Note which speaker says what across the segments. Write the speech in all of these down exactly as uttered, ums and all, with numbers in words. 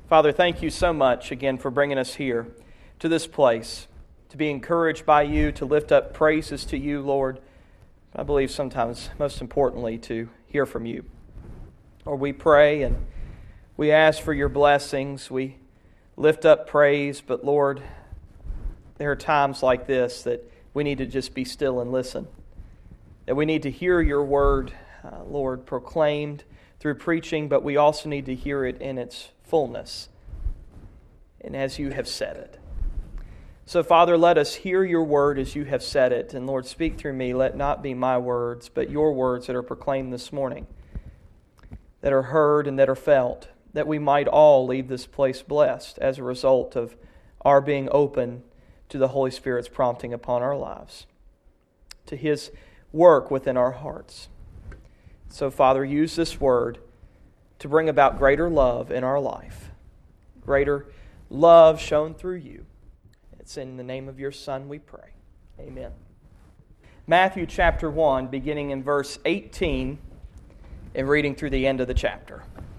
Speaker 1: Father, thank you so much again for bringing us here to this place, to be encouraged by you, to lift up praises to you, Lord. I believe sometimes, most importantly, to hear from you. Lord, we pray and we ask for your blessings. We lift up praise, but Lord, there are times like this that we need to just be still and listen. That we need to hear your word, uh, Lord, proclaimed through preaching, but we also need to hear it in its fullness and as you have said it. So, Father, let us hear your word as you have said it. And Lord, speak through me. Let not be my words, but your words that are proclaimed this morning, that are heard and that are felt, that we might all leave this place blessed as a result of our being open to the Holy Spirit's prompting upon our lives, to His work within our hearts. So, Father, use this word to bring about greater love in our life, greater love shown through you. It's in the name of your Son we pray. Amen. Matthew chapter one, beginning in verse eighteen and reading through the end of the chapter.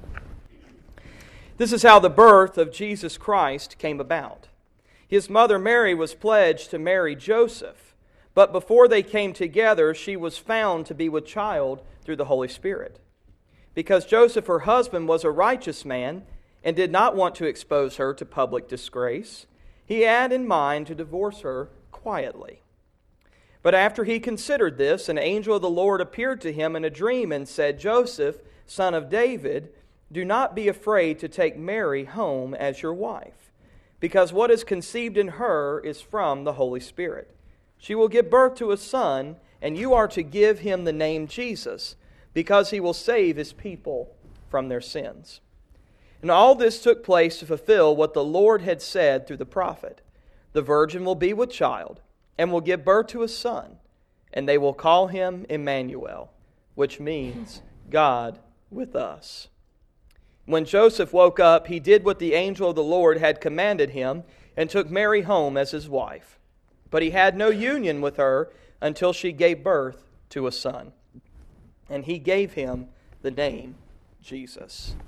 Speaker 1: This is how the birth of Jesus Christ came about. His mother Mary was pledged to marry Joseph, but before they came together, she was found to be with child through the Holy Spirit. Because Joseph, her husband, was a righteous man and did not want to expose her to public disgrace, he had in mind to divorce her quietly. But after he considered this, an angel of the Lord appeared to him in a dream and said, "Joseph, son of David, do not be afraid to take Mary home as your wife, because what is conceived in her is from the Holy Spirit. She will give birth to a son, and you are to give him the name Jesus, because he will save his people from their sins." And all this took place to fulfill what the Lord had said through the prophet. The virgin will be with child, and will give birth to a son, and they will call him Emmanuel, which means God with us. When Joseph woke up, he did what the angel of the Lord had commanded him, and took Mary home as his wife. But he had no union with her until she gave birth to a son. And he gave him the name Jesus.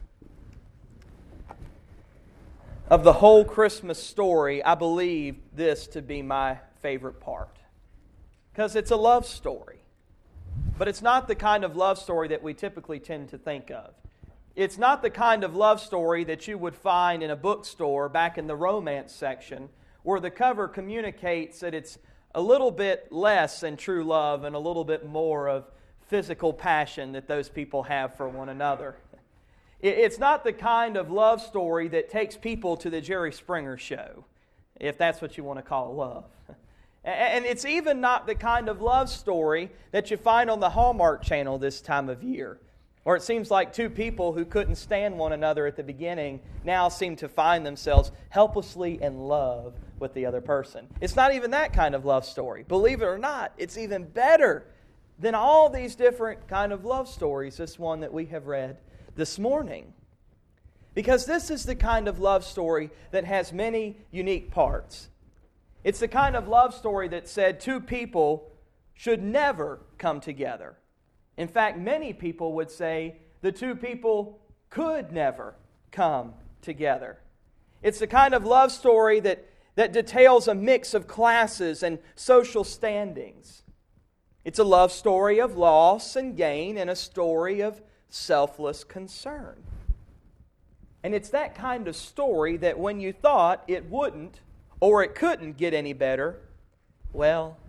Speaker 1: Of the whole Christmas story, I believe this to be my favorite part. Because it's a love story. But it's not the kind of love story that we typically tend to think of. It's not the kind of love story that you would find in a bookstore back in the romance section, where the cover communicates that it's a little bit less than true love and a little bit more of physical passion that those people have for one another. It's not the kind of love story that takes people to the Jerry Springer show, if that's what you want to call love. And it's even not the kind of love story that you find on the Hallmark Channel this time of year, where it seems like two people who couldn't stand one another at the beginning now seem to find themselves helplessly in love with the other person. It's not even that kind of love story. Believe it or not, it's even better than all these different kind of love stories, this one that we have read this morning. Because this is the kind of love story that has many unique parts. It's the kind of love story that said two people should never come together. In fact, many people would say the two people could never come together. It's the kind of love story that, that details a mix of classes and social standings. It's a love story of loss and gain and a story of selfless concern. And it's that kind of story that when you thought it wouldn't or it couldn't get any better, well,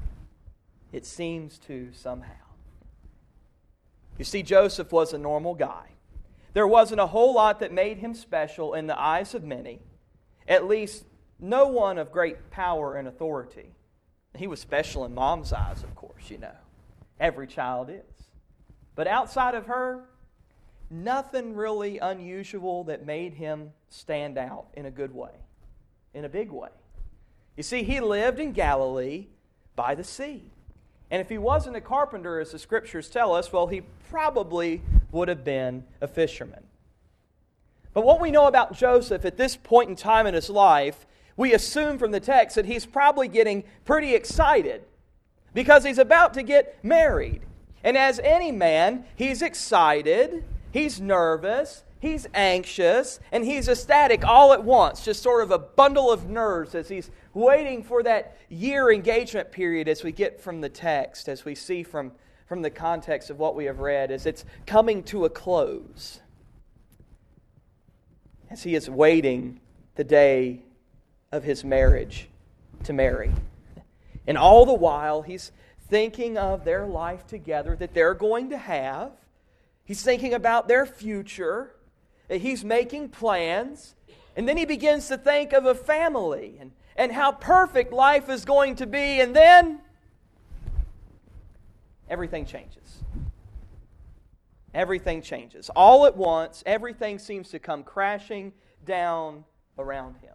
Speaker 1: it seems to somehow. You see, Joseph was a normal guy. There wasn't a whole lot that made him special in the eyes of many, at least no one of great power and authority. He was special in Mom's eyes, of course, you know. Every child is. But outside of her, nothing really unusual that made him stand out in a good way, in a big way. You see, he lived in Galilee by the sea. And if he wasn't a carpenter, as the Scriptures tell us, well, he probably would have been a fisherman. But what we know about Joseph at this point in time in his life, we assume from the text that he's probably getting pretty excited because he's about to get married. And as any man, he's excited, he's nervous, he's anxious and he's ecstatic all at once, just sort of a bundle of nerves as he's waiting for that year engagement period as we get from the text, as we see from, from the context of what we have read, as it's coming to a close. As he is waiting the day of his marriage to Mary. And all the while, he's thinking of their life together that they're going to have. He's thinking about their future. He's making plans. And then he begins to think of a family and, and how perfect life is going to be. And then everything changes. Everything changes. All at once, everything seems to come crashing down around him.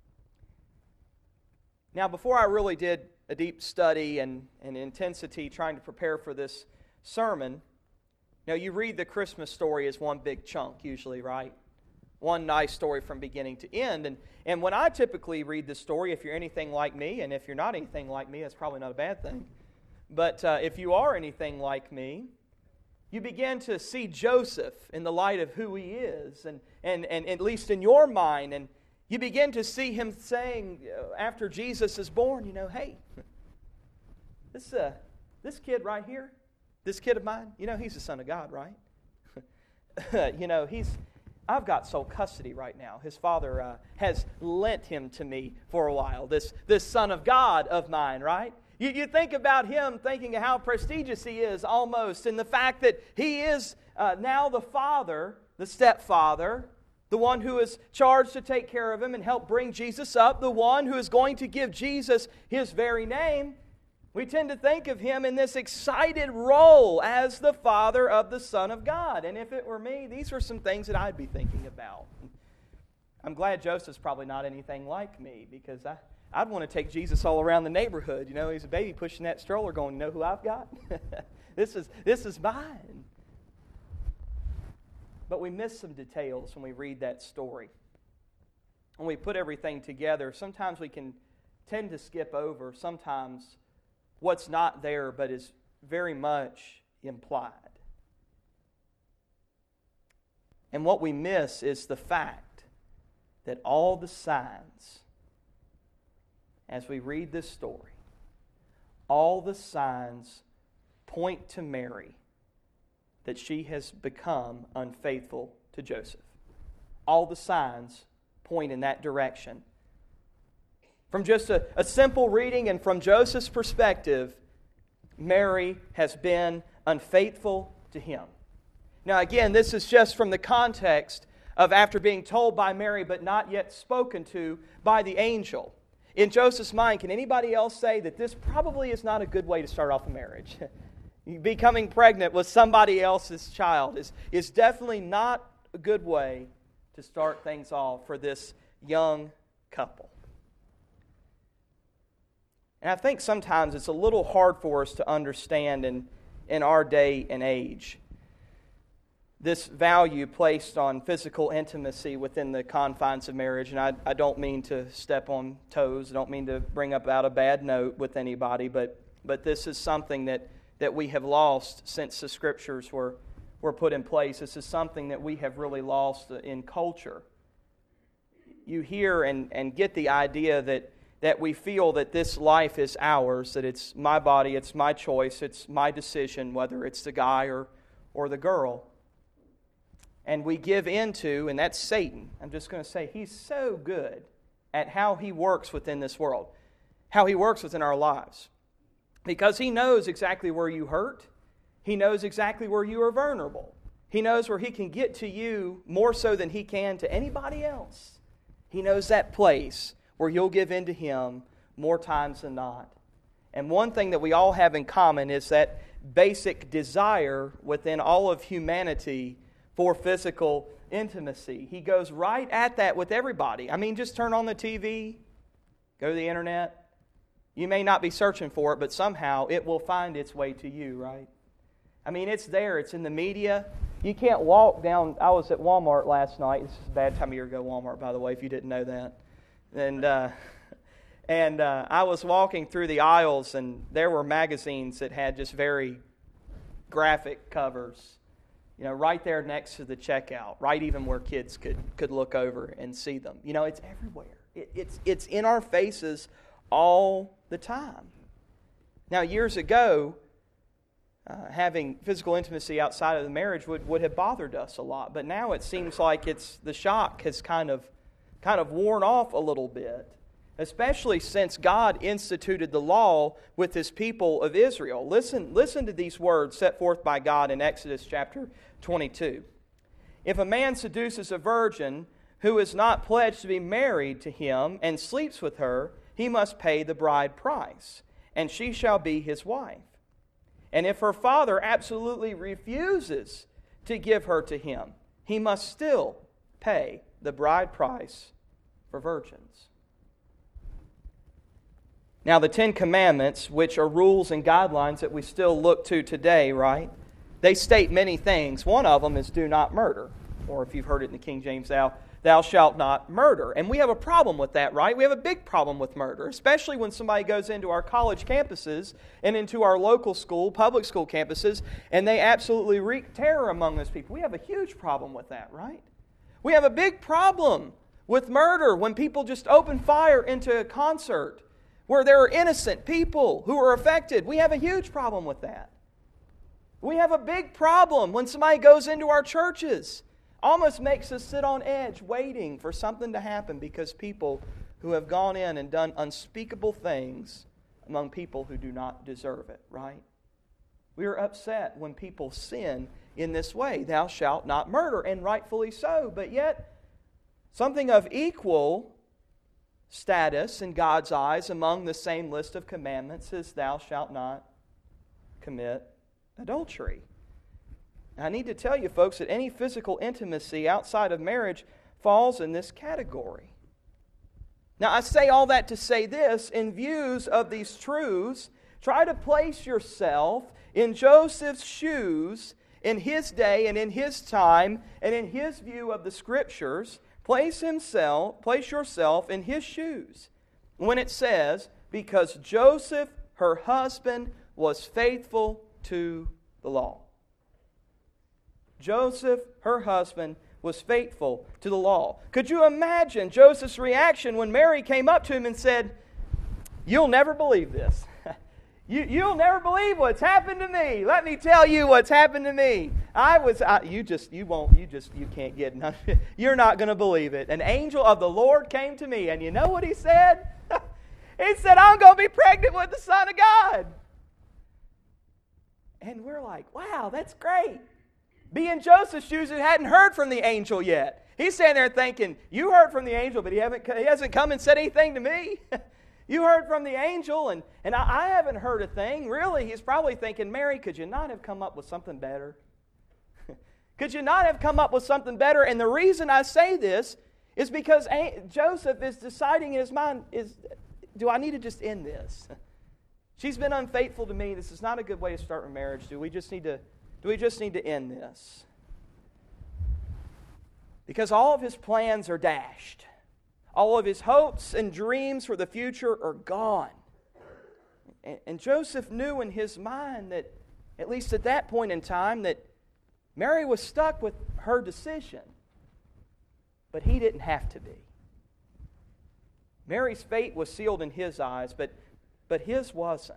Speaker 1: Now, before I really did a deep study and, and intensity trying to prepare for this sermon, now you read the Christmas story as one big chunk usually, right? One nice story from beginning to end. And, and when I typically read this story, if you're anything like me, and if you're not anything like me, that's probably not a bad thing. But uh, if you are anything like me, you begin to see Joseph in the light of who he is, and, and, and at least in your mind, and you begin to see him saying, after Jesus is born, you know, hey, this uh, this kid right here, this kid of mine, you know, he's the Son of God, right? you know, he's, I've got sole custody right now. His father uh, has lent him to me for a while, this, this Son of God of mine, right? You, you think about him thinking of how prestigious he is almost, and the fact that he is uh, now the father, the stepfather, the one who is charged to take care of him and help bring Jesus up, the one who is going to give Jesus his very name. We tend to think of him in this excited role as the father of the Son of God. And if it were me, these are some things that I'd be thinking about. I'm glad Joseph's probably not anything like me, because I, I'd want to take Jesus all around the neighborhood. You know, he's a baby pushing that stroller going, you know who I've got? this is this is mine. But we miss some details when we read that story. When we put everything together, sometimes we can tend to skip over sometimes what's not there but is very much implied. And what we miss is the fact that all the signs, as we read this story, all the signs point to Mary that she has become unfaithful to Joseph. All the signs point in that direction. From just a, a simple reading and from Joseph's perspective, Mary has been unfaithful to him. Now again, this is just from the context of after being told by Mary but not yet spoken to by the angel. In Joseph's mind, can anybody else say that this probably is not a good way to start off a marriage? Becoming pregnant with somebody else's child is, is definitely not a good way to start things off for this young couple. And I think sometimes it's a little hard for us to understand in, in our day and age this value placed on physical intimacy within the confines of marriage. And I, I don't mean to step on toes, I don't mean to bring up out a bad note with anybody, but, but this is something that that we have lost since the Scriptures were, were put in place. This is something that we have really lost in culture. You hear and, and get the idea that, that we feel that this life is ours, that it's my body, it's my choice, it's my decision, whether it's the guy or, or the girl. And we give into, and that's Satan. I'm just going to say, he's so good at how he works within this world, how he works within our lives. Because he knows exactly where you hurt. He knows exactly where you are vulnerable. He knows where he can get to you more so than he can to anybody else. He knows that place where you'll give in to him more times than not. And one thing that we all have in common is that basic desire within all of humanity for physical intimacy. He goes right at that with everybody. I mean, just turn on the T V, go to the internet. You may not be searching for it, but somehow it will find its way to you, right? I mean, it's there. It's in the media. You can't walk down. I was at Walmart last night. This is a bad time of year to go to Walmart, by the way, if you didn't know that. And uh, and uh, I was walking through the aisles, and there were magazines that had just very graphic covers. You know, right there next to the checkout, right even where kids could, could look over and see them. You know, it's everywhere. It, it's, it's in our faces all the time. Now, years ago, uh, having physical intimacy outside of the marriage would, would have bothered us a lot. But now it seems like it's the shock has kind of, kind of worn off a little bit. Especially since God instituted the law with His people of Israel. Listen, listen to these words set forth by God in Exodus chapter twenty-two. If a man seduces a virgin who is not pledged to be married to him and sleeps with her, he must pay the bride price, and she shall be his wife. And if her father absolutely refuses to give her to him, he must still pay the bride price for virgins. Now, the Ten Commandments, which are rules and guidelines that we still look to today, right? They state many things. One of them is do not murder. Or if you've heard it in the King James, thou, thou shalt not murder. And we have a problem with that, right? We have a big problem with murder, especially when somebody goes into our college campuses and into our local school, public school campuses, and they absolutely wreak terror among those people. We have a huge problem with that, right? We have a big problem with murder when people just open fire into a concert where there are innocent people who are affected. We have a huge problem with that. We have a big problem when somebody goes into our churches. Almost makes us sit on edge waiting for something to happen because people who have gone in and done unspeakable things among people who do not deserve it, right? We are upset when people sin in this way. Thou shalt not murder, and rightfully so. But yet, something of equal status in God's eyes among the same list of commandments is thou shalt not commit adultery. Now, I need to tell you, folks, that any physical intimacy outside of marriage falls in this category. Now, I say all that to say this, in views of these truths, try to place yourself in Joseph's shoes in his day and in his time and in his view of the Scriptures. Place himself, place yourself in his shoes when it says, because Joseph, her husband, was faithful to the law. Joseph, her husband, was faithful to the law. Could you imagine Joseph's reaction when Mary came up to him and said, "You'll never believe this. You, you'll never believe what's happened to me. Let me tell you what's happened to me. I was, I, you just, you won't, you just, you can't get none. You're not going to believe it. An angel of the Lord came to me, and you know what he said? He said, I'm going to be pregnant with the Son of God." And we're like, wow, that's great. Be in Joseph's shoes who hadn't heard from the angel yet. He's standing there thinking, you heard from the angel, but he, haven't, he hasn't come and said anything to me. You heard from the angel, and, and I, I haven't heard a thing. Really, he's probably thinking, Mary, could you not have come up with something better? Could you not have come up with something better? And the reason I say this is because Joseph is deciding in his mind, is, do I need to just end this? She's been unfaithful to me. This is not a good way to start a marriage. Do we just need to, do we just need to end this? Because all of his plans are dashed. All of his hopes and dreams for the future are gone. And, and Joseph knew in his mind that, at least at that point in time, that Mary was stuck with her decision. But he didn't have to be. Mary's fate was sealed in his eyes, but, but his wasn't.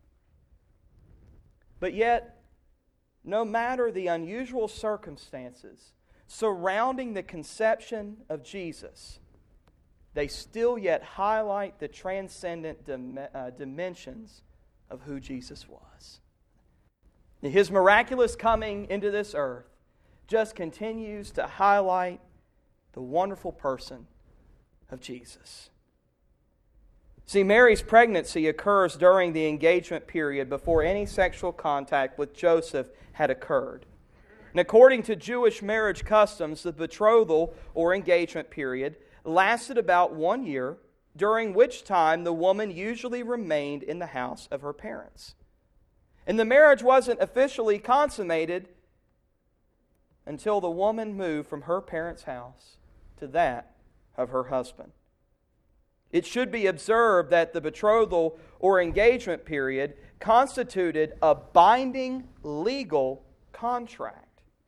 Speaker 1: But yet, no matter the unusual circumstances surrounding the conception of Jesus, they still yet highlight the transcendent dim- uh, dimensions of who Jesus was. His miraculous coming into this earth just continues to highlight the wonderful person of Jesus. See, Mary's pregnancy occurs during the engagement period before any sexual contact with Joseph had occurred. And according to Jewish marriage customs, the betrothal or engagement period lasted about one year, during which time the woman usually remained in the house of her parents. And the marriage wasn't officially consummated until the woman moved from her parents' house to that of her husband. It should be observed that the betrothal or engagement period constituted a binding legal contract.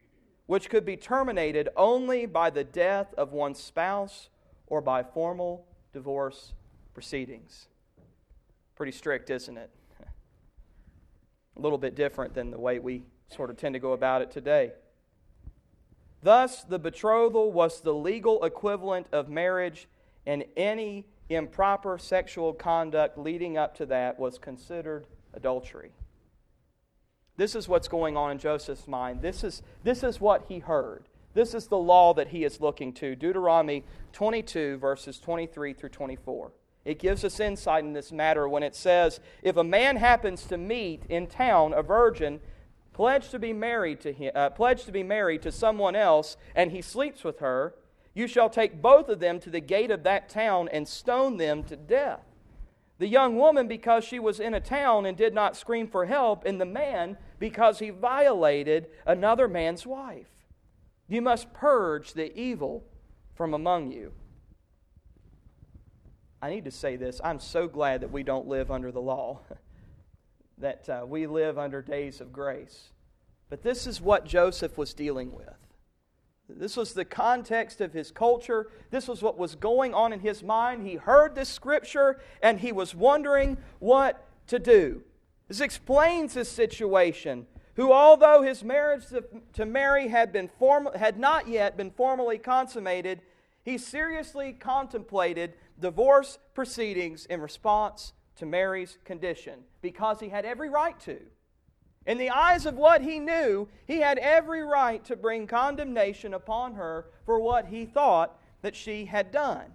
Speaker 1: which could be terminated only by the death of one's spouse or by formal divorce proceedings. Pretty strict, isn't it? A little bit different than the way we sort of tend to go about it today. Thus, the betrothal was the legal equivalent of marriage, and any improper sexual conduct leading up to that was considered adultery. This is what's going on in Joseph's mind. This is, this is what he heard. This is the law that he is looking to. Deuteronomy twenty-two, verses twenty-three through twenty-four. It gives us insight in this matter when it says, if a man happens to meet in town a virgin pledged to be married to him, uh, pledged to be married to someone else, and he sleeps with her, you shall take both of them to the gate of that town and stone them to death. The young woman, because she was in a town and did not scream for help, and the man, because he violated another man's wife. You must purge the evil from among you. I need to say this. I'm so glad that we don't live under the law, that uh, we live under days of grace. But this is what Joseph was dealing with. This was the context of his culture. This was what was going on in his mind. He heard this scripture and he was wondering what to do. This explains his situation. Who, although his marriage to, to Mary had been form, had not yet been formally consummated, he seriously contemplated divorce proceedings in response to Mary's condition, because he had every right to. In the eyes of what he knew, he had every right to bring condemnation upon her for what he thought that she had done.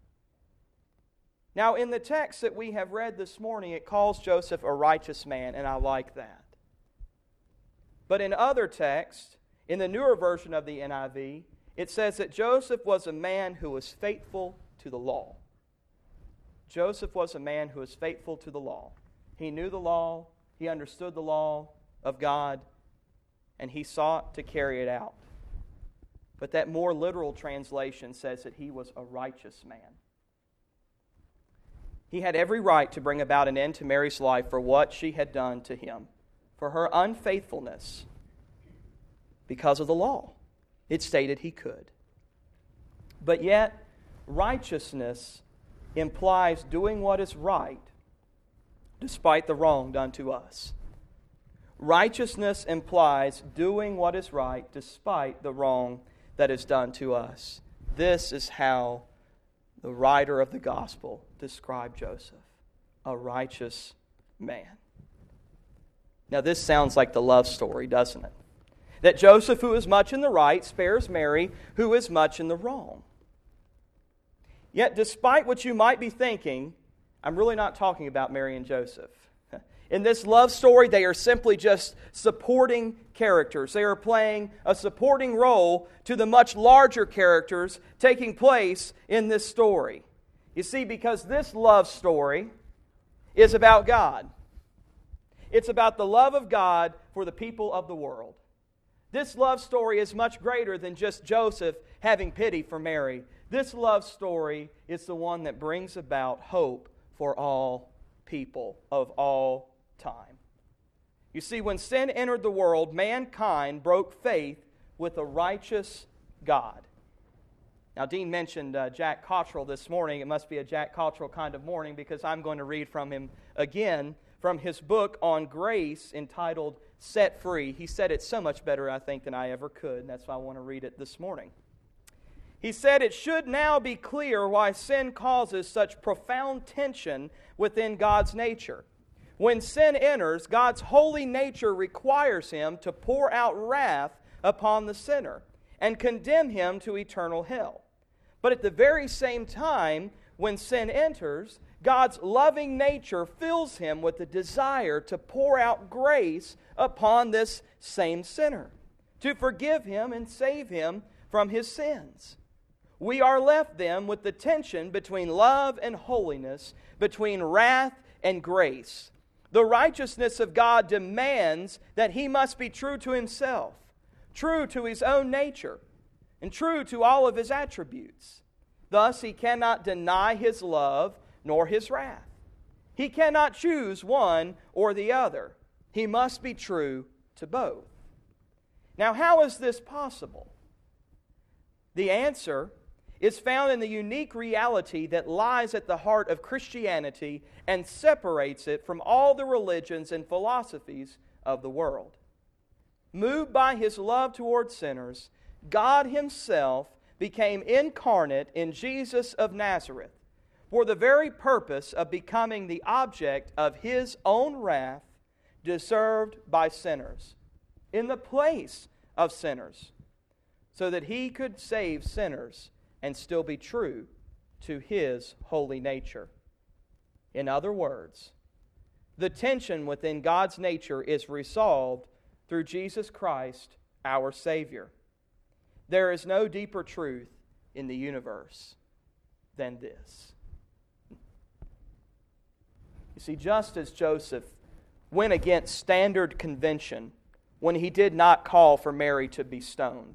Speaker 1: Now, in the text that we have read this morning, it calls Joseph a righteous man, and I like that. But in other texts, in the newer version of the N I V, it says that Joseph was a man who was faithful to the law. Joseph was a man who was faithful to the law. He knew the law, he understood the law of God, and he sought to carry it out. But that more literal translation says that he was a righteous man. He had every right to bring about an end to Mary's life for what she had done to him, for her unfaithfulness, because of the law. It stated he could. But yet, righteousness implies doing what is right despite the wrong done to us. Righteousness implies doing what is right despite the wrong that is done to us. This is how the writer of the gospel described Joseph, a righteous man. Now this sounds like the love story, doesn't it? That Joseph, who is much in the right, spares Mary, who is much in the wrong. Yet, despite what you might be thinking, I'm really not talking about Mary and Joseph. In this love story, they are simply just supporting characters. They are playing a supporting role to the much larger characters taking place in this story. You see, because this love story is about God. It's about the love of God for the people of the world. This love story is much greater than just Joseph having pity for Mary. This love story is the one that brings about hope for all people of all time. You see, when sin entered the world, mankind broke faith with a righteous God. Now, Dean mentioned uh, Jack Cottrell this morning. It must be a Jack Cottrell kind of morning, because I'm going to read from him again from his book on grace entitled Set Free. He said it so much better, I think, than I ever could, and that's why I want to read it this morning. He said, it should now be clear why sin causes such profound tension within God's nature. When sin enters, God's holy nature requires Him to pour out wrath upon the sinner and condemn him to eternal hell. But at the very same time, when sin enters, God's loving nature fills Him with the desire to pour out grace upon this same sinner, to forgive him and save him from his sins. We are left then with the tension between love and holiness, between wrath and grace. The righteousness of God demands that He must be true to Himself, true to His own nature, and true to all of His attributes. Thus, He cannot deny His love nor His wrath. He cannot choose one or the other. He must be true to both. Now, how is this possible? The answer is found in the unique reality that lies at the heart of Christianity and separates it from all the religions and philosophies of the world. Moved by His love toward sinners, God Himself became incarnate in Jesus of Nazareth for the very purpose of becoming the object of His own wrath deserved by sinners, in the place of sinners, so that He could save sinners and still be true to His holy nature. In other words, the tension within God's nature is resolved through Jesus Christ, our Savior. There is no deeper truth in the universe than this. You see, just as Joseph went against standard convention when he did not call for Mary to be stoned,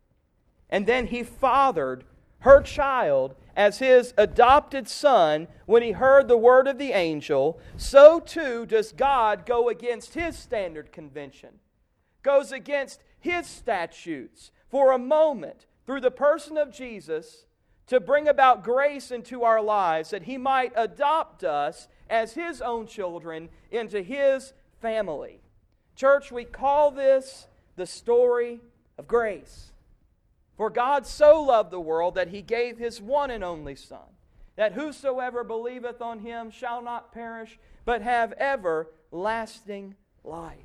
Speaker 1: and then he fathered her child as his adopted son when he heard the word of the angel, so too does God go against His standard convention, goes against His statutes for a moment through the person of Jesus to bring about grace into our lives that He might adopt us as His own children into His family. Church, we call this the story of grace. For God so loved the world that He gave His one and only Son, that whosoever believeth on Him shall not perish, but have everlasting life.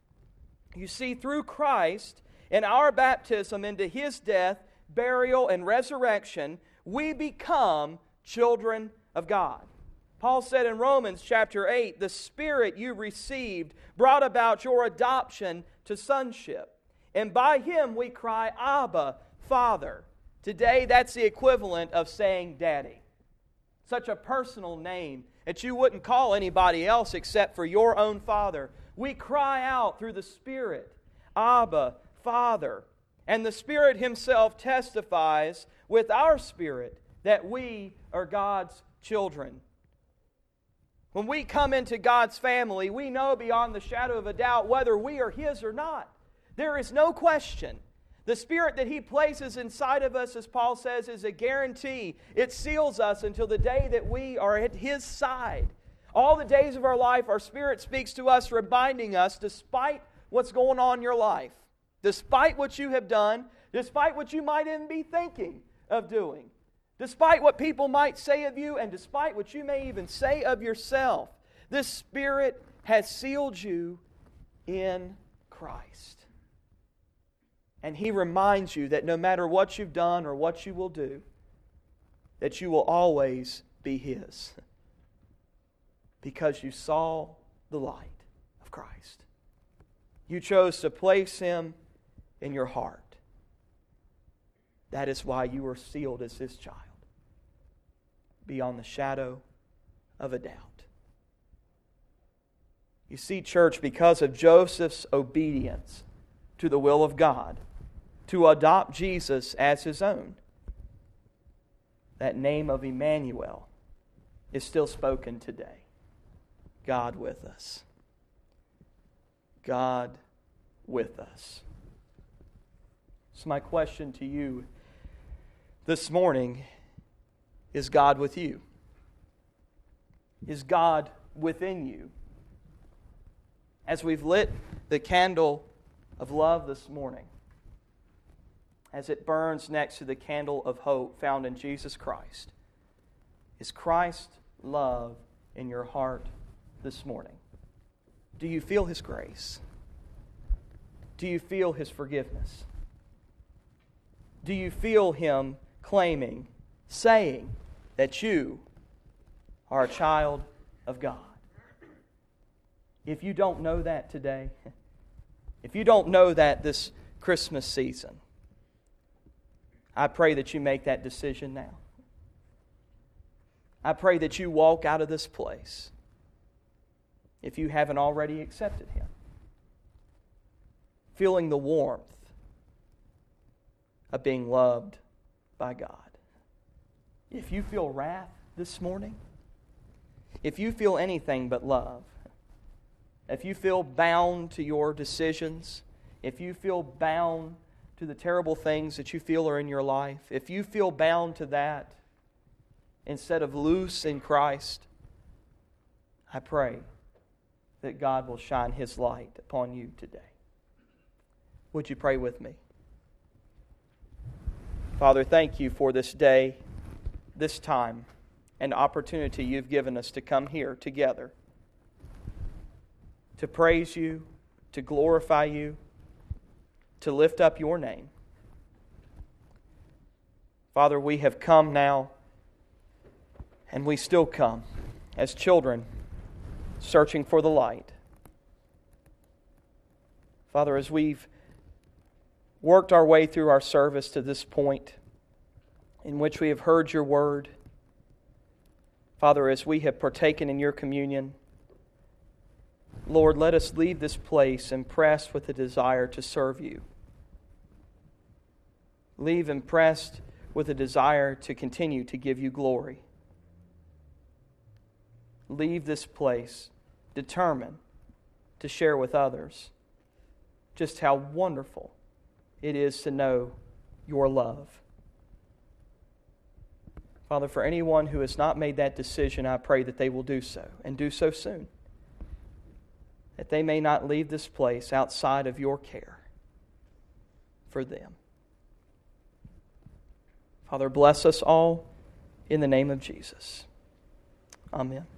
Speaker 1: You see, through Christ and our baptism into His death, burial, and resurrection, we become children of God. Paul said in Romans chapter eight, the Spirit you received brought about your adoption to sonship. And by Him we cry, Abba, Father. Today that's the equivalent of saying Daddy. Such a personal name that you wouldn't call anybody else except for your own Father. We cry out through the Spirit, Abba, Father. And the Spirit Himself testifies with our spirit that we are God's children. When we come into God's family, we know beyond the shadow of a doubt whether we are His or not. There is no question. The Spirit that He places inside of us, as Paul says, is a guarantee. It seals us until the day that we are at His side. All the days of our life, our Spirit speaks to us, reminding us, despite what's going on in your life, despite what you have done, despite what you might even be thinking of doing, despite what people might say of you, and despite what you may even say of yourself, this Spirit has sealed you in Christ. And He reminds you that no matter what you've done or what you will do, that you will always be His. Because you saw the light of Christ. You chose to place Him in your heart. That is why you are sealed as His child, beyond the shadow of a doubt. You see, church, because of Joseph's obedience to the will of God, to adopt Jesus as His own, that name of Emmanuel is still spoken today. God with us. God with us. So my question to you this morning, is God with you? Is God within you? As we've lit the candle of love this morning, as it burns next to the candle of hope found in Jesus Christ, is Christ's love in your heart this morning? Do you feel His grace? Do you feel His forgiveness? Do you feel Him claiming, saying that you are a child of God? If you don't know that today, if you don't know that this Christmas season, I pray that you make that decision now. I pray that you walk out of this place if you haven't already accepted Him, feeling the warmth of being loved by God. If you feel wrath this morning, if you feel anything but love, if you feel bound to your decisions, if you feel bound to the terrible things that you feel are in your life, if you feel bound to that instead of loose in Christ, I pray that God will shine His light upon you today. Would you pray with me? Father, thank you for this day, this time, and opportunity you've given us to come here together, to praise you, to glorify you, to lift up your name. Father, we have come now, and we still come as children searching for the light. Father, as we've worked our way through our service to this point in which we have heard your word, Father, as we have partaken in your communion, Lord, let us leave this place impressed with a desire to serve you. Leave impressed with a desire to continue to give you glory. Leave this place determined to share with others just how wonderful it is to know your love. Father, for anyone who has not made that decision, I pray that they will do so, and do so soon. That they may not leave this place outside of your care for them. Father, bless us all in the name of Jesus. Amen.